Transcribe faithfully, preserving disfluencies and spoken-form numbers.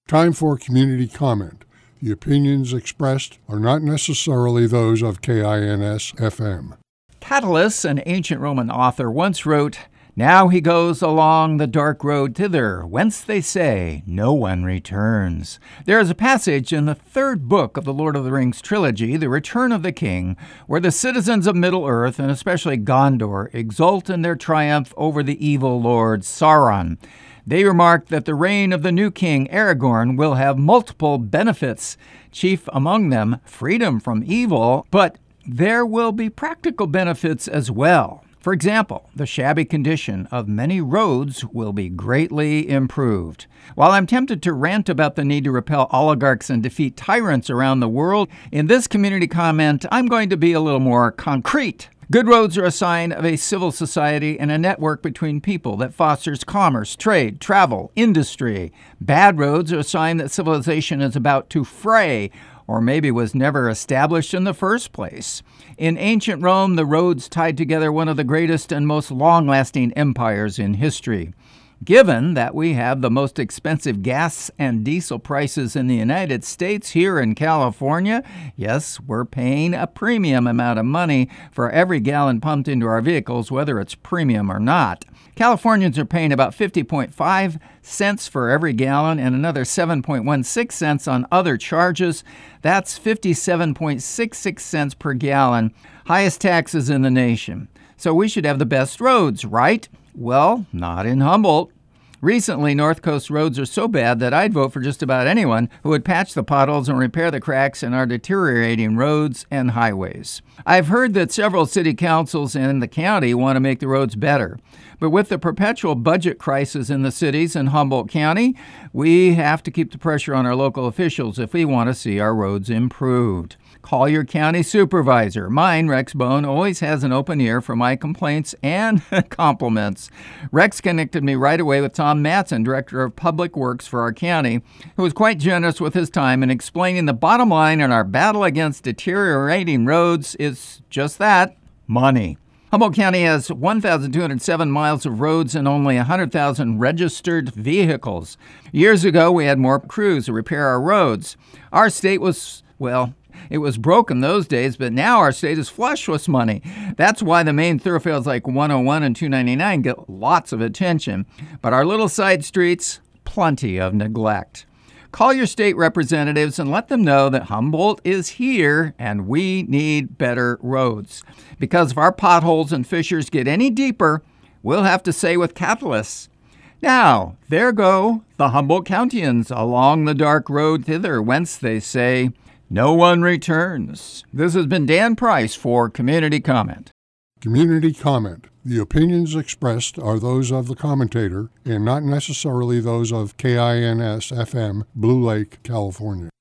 Time for community comment. The opinions expressed are not necessarily those of K I N S F M. Catullus, an ancient Roman author, once wrote, "Now he goes along the dark road thither, whence they say, no one returns." There is a passage in the third book of the Lord of the Rings trilogy, The Return of the King, where the citizens of Middle-earth, and especially Gondor, exult in their triumph over the evil lord Sauron. They remark that the reign of the new king, Aragorn, will have multiple benefits, chief among them freedom from evil, but there will be practical benefits as well. For example, the shabby condition of many roads will be greatly improved. While I'm tempted to rant about the need to repel oligarchs and defeat tyrants around the world, in this community comment, I'm going to be a little more concrete. Good roads are a sign of a civil society and a network between people that fosters commerce, trade, travel, industry. Bad roads are a sign that civilization is about to fray, or maybe was never established in the first place. In ancient Rome, the roads tied together one of the greatest and most long-lasting empires in history. Given that we have the most expensive gas and diesel prices in the United States here in California, yes, we're paying a premium amount of money for every gallon pumped into our vehicles, whether it's premium or not. Californians are paying about fifty point five cents for every gallon and another seven point one six cents on other charges. That's fifty-seven point six six cents per gallon, highest taxes in the nation. So we should have the best roads, right? Well, not in Humboldt. Recently, North Coast roads are so bad that I'd vote for just about anyone who would patch the potholes and repair the cracks in our deteriorating roads and highways. I've heard that several city councils in the county want to make the roads better. But with the perpetual budget crisis in the cities in Humboldt County, we have to keep the pressure on our local officials if we want to see our roads improved. Call your county supervisor. Mine, Rex Bone, always has an open ear for my complaints and compliments. Rex connected me right away with Tom Matson, Director of Public Works for our county, who was quite generous with his time in explaining the bottom line in our battle against deteriorating roads is just that, money. Humboldt County has one thousand two hundred seven miles of roads and only one hundred thousand registered vehicles. Years ago, we had more crews to repair our roads. Our state was, well, it was broke in those days, but now our state is flush with money. That's why the main thoroughfares like one oh one and two ninety-nine get lots of attention. But our little side streets, plenty of neglect. Call your state representatives and let them know that Humboldt is here and we need better roads. Because if our potholes and fissures get any deeper, we'll have to say with Catullus, "Now, there go the Humboldt Countians along the dark road thither, whence they say, no one returns." This has been Dan Price for Community Comment. Community comment. The opinions expressed are those of the commentator and not necessarily those of K I N S F M, Blue Lake, California.